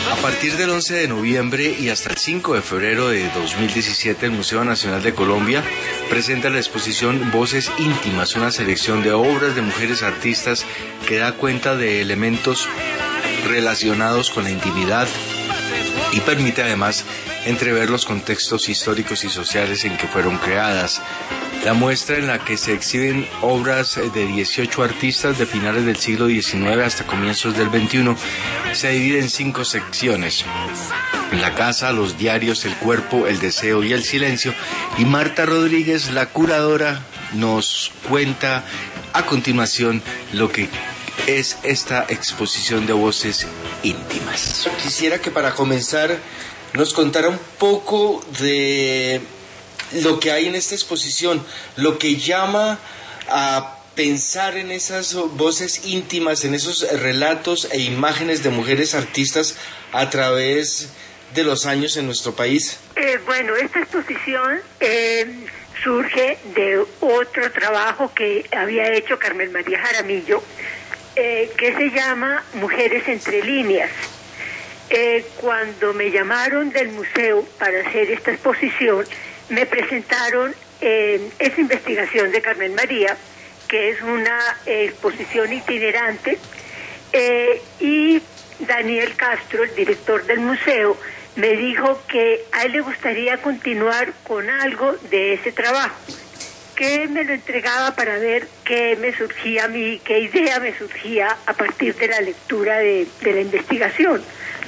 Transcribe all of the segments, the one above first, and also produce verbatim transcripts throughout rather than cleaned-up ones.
A partir del once de noviembre y hasta el cinco de febrero de dos mil diecisiete, el Museo Nacional de Colombia presenta la exposición Voces Íntimas, una selección de obras de mujeres artistas que da cuenta de elementos relacionados con la intimidad y permite además entrever los contextos históricos y sociales en que fueron creadas. La muestra, en la que se exhiben obras de dieciocho artistas de finales del siglo diecinueve hasta comienzos del veintiuno, se divide en cinco secciones: la casa, los diarios, el cuerpo, el deseo y el silencio. Y Marta Rodríguez, la curadora, nos cuenta a continuación lo que es esta exposición de voces íntimas. Quisiera que para comenzar nos contara un poco de lo que hay en esta exposición, lo que llama a pensar en esas voces íntimas, en esos relatos e imágenes de mujeres artistas a través de los años en nuestro país. Eh, bueno, esta exposición eh, surge de otro trabajo que había hecho Carmen María Jaramillo, eh, que se llama Mujeres entre líneas. Eh, cuando me llamaron del museo para hacer esta exposición, me presentaron eh, esa investigación de Carmen María, que es una eh, exposición itinerante, eh, y Daniel Castro, el director del museo, me dijo que a él le gustaría continuar con algo de ese trabajo, que me lo entregaba para ver qué me surgía a mí, qué idea me surgía a partir de la lectura de, de la investigación.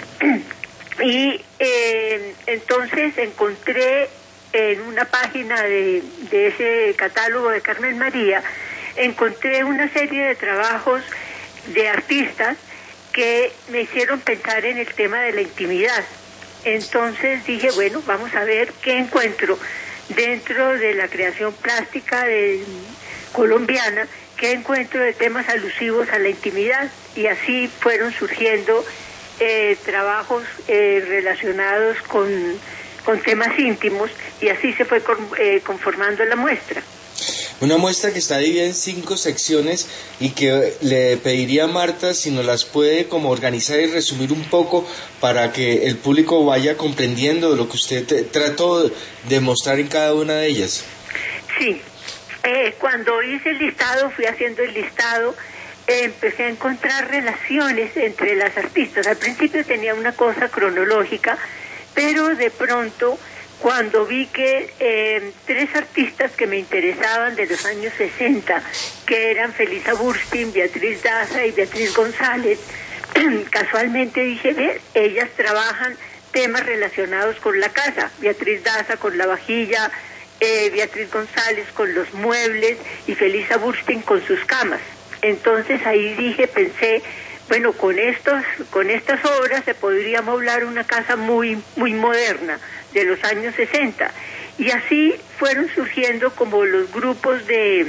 Y eh, entonces encontré en una página de, de ese catálogo de Carmen María, encontré una serie de trabajos de artistas que me hicieron pensar en el tema de la intimidad. Entonces dije, bueno, vamos a ver qué encuentro dentro de la creación plástica de, colombiana, qué encuentro de temas alusivos a la intimidad, y así fueron surgiendo eh, trabajos eh, relacionados con con temas íntimos, y así se fue con, eh, conformando la muestra. Una muestra que está dividida en cinco secciones y que le pediría a Marta si nos las puede como organizar y resumir un poco para que el público vaya comprendiendo lo que usted trató de mostrar en cada una de ellas. Sí, eh, cuando hice el listado, fui haciendo el listado, eh, empecé a encontrar relaciones entre las artistas. Al principio tenía una cosa cronológica, pero de pronto, cuando vi que eh, tres artistas que me interesaban de los años sesenta, que eran Felisa Burstyn, Beatriz Daza y Beatriz González, casualmente dije, ve, ellas trabajan temas relacionados con la casa. Beatriz Daza con la vajilla, eh, Beatriz González con los muebles y Felisa Burstyn con sus camas. Entonces ahí dije, pensé, bueno, con estos, con estas obras se podría amoblar una casa muy, muy moderna de los años sesenta. Y así fueron surgiendo como los grupos de,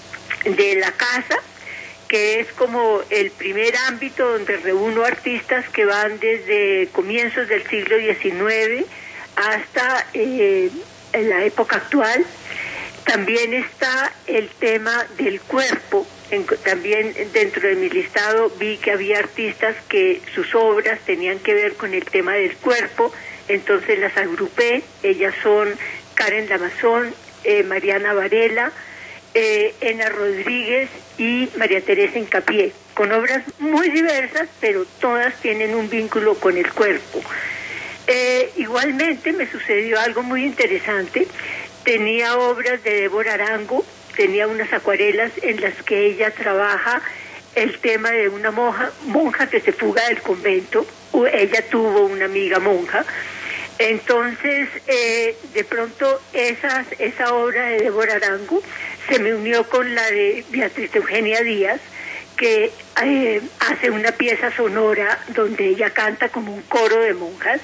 de la casa, que es como el primer ámbito donde reúno artistas que van desde comienzos del siglo diecinueve hasta eh, en la época actual. También está el tema del cuerpo. En, también dentro de mi listado vi que había artistas que sus obras tenían que ver con el tema del cuerpo, entonces las agrupé. Ellas son Karen Lamazón, eh, Mariana Varela, eh, Ena Rodríguez y María Teresa Incapié, con obras muy diversas, pero todas tienen un vínculo con el cuerpo. Eh, igualmente me sucedió algo muy interesante. Tenía obras de Débora Arango, tenía unas acuarelas en las que ella trabaja el tema de una monja, monja que se fuga del convento. Ella tuvo una amiga monja. Entonces, eh, de pronto, esas, esa obra de Débora Arango se me unió con la de Beatriz Eugenia Díaz, que eh, hace una pieza sonora donde ella canta como un coro de monjas,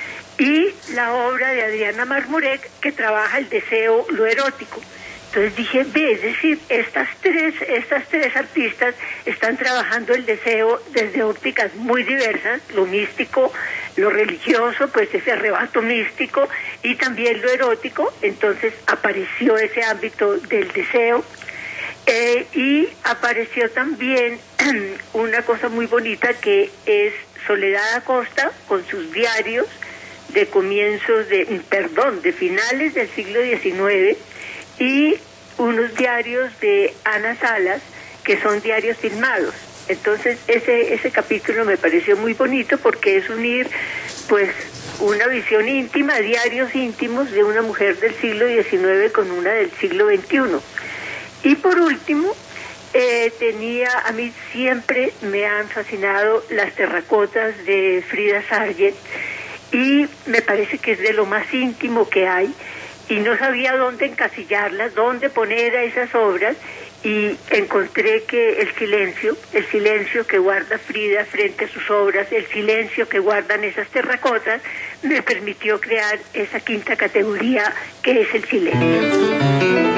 y la obra de Adriana Marmurek, que trabaja el deseo, lo erótico. Entonces dije, ve, es decir, estas tres, estas tres artistas están trabajando el deseo desde ópticas muy diversas, lo místico, lo religioso, pues ese arrebato místico, y también lo erótico. Entonces apareció ese ámbito del deseo, eh, y apareció también una cosa muy bonita que es Soledad Acosta con sus diarios de comienzos de, perdón, de finales del siglo diecinueve, y unos diarios de Ana Salas, que son diarios filmados. Entonces ese ese capítulo me pareció muy bonito porque es unir pues una visión íntima, diarios íntimos de una mujer del siglo diecinueve con una del siglo veintiuno. Y por último, eh, tenía, a mí siempre me han fascinado las terracotas de Frida Sargent, y me parece que es de lo más íntimo que hay, y no sabía dónde encasillarlas, dónde poner a esas obras, y encontré que el silencio, el silencio que guarda Frida frente a sus obras, el silencio que guardan esas terracotas, me permitió crear esa quinta categoría que es el silencio.